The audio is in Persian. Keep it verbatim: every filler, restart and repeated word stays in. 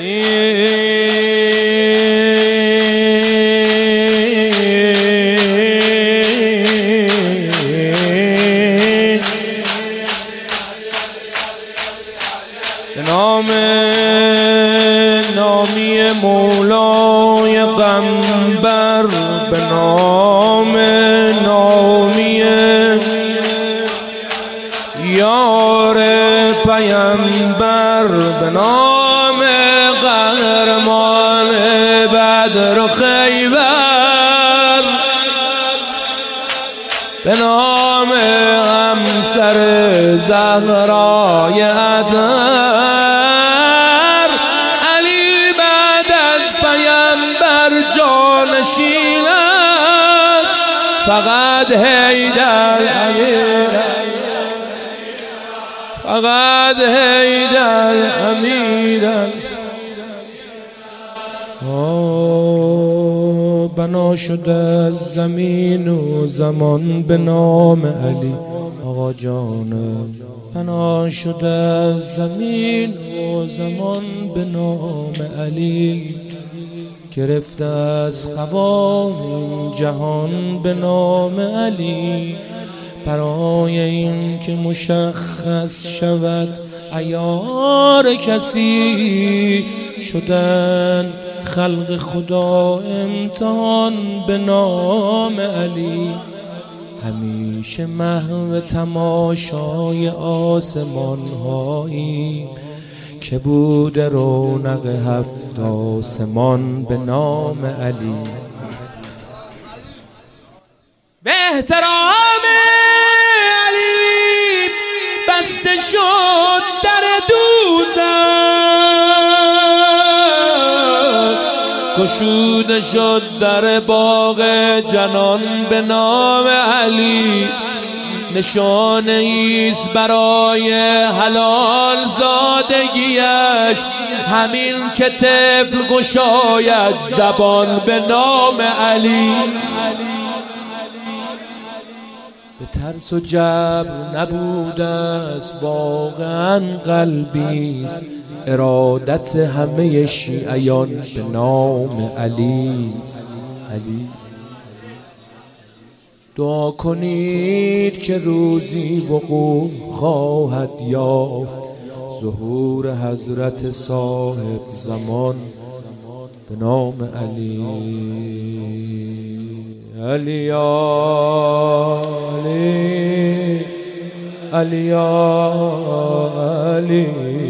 به نام نامی مولای قنبر، به نام نامی یار پیمبر، به نام قهرمان بدر و خیبر، به نام همسر زهرای ادهر، علی بعد از پیمبر جانشین است، فقط حیدر امیر، فقط حیدر امیر. بنا شده از زمین و زمان به نام علی آقا جانم، بنا شده از زمین و زمان به نام علی، گرفته از قوانین جهان به نام علی، برای این که مشخص شود عیار کسی، شدن خلق خدا امتحان به نام علی، همیشه محو تماشای آسمان هایی که بود رونق هفت آسمان به نام علی. به احترام علی بسته شد در دوزخ، گشوده شد در باغ جنان به نام علی، نشانه ایست برای حلال زادگیش، همین که طفل گشاید زبان به نام علی. به ترس و جبر نبوده است واقعا قلبیست، ارادت همه شیعیان به نام علی. علی دعا کنید که روزی وقوع خواهد یافت ظهور حضرت صاحب زمان به نام علی. علی علی علی علی